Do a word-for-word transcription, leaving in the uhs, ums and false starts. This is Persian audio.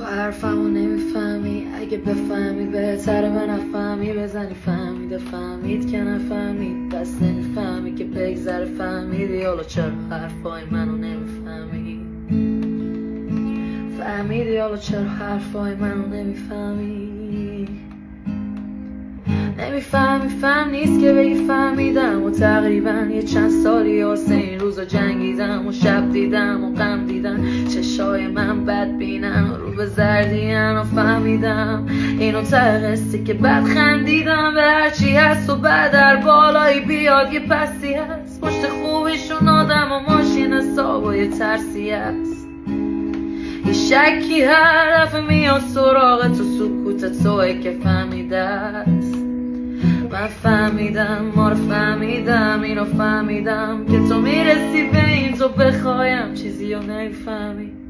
تو حرفمو نمیفهمی، اگه بفهمی بهتره به نفهمی. بزنی فهمیده فهمید که نفهمید، بس نمیفهمی که بگذره فهمیدی. حالا چرا حرفای منو نمیفهمی؟ فهمیدی حالا چرا حرفای منو نمیفهمی؟ نمیفهمی فهم نیست که بگی فهمیدم، و تقریبا یه چند سالی واسه این روزا جنگیدم و شب دیدم و غم دیدم. چشای من بد بینن و رو به زردین و فهمیدم اینو ته قصه که بد خندیدم به هرچی هست و بعد در بالایی بیاد یه پسی هست. پشت خوبیشون آدم و ماشین حساب و یه ترسی هست. یه شکی هر دفعه میاد سراغ تو، سکوت توی که فهمیده است. من فهمیدم، ما رو فهمیدم، اینو فهمیدم که تو میرسی به این تو بخوایم چیزی رو نمیفهمی.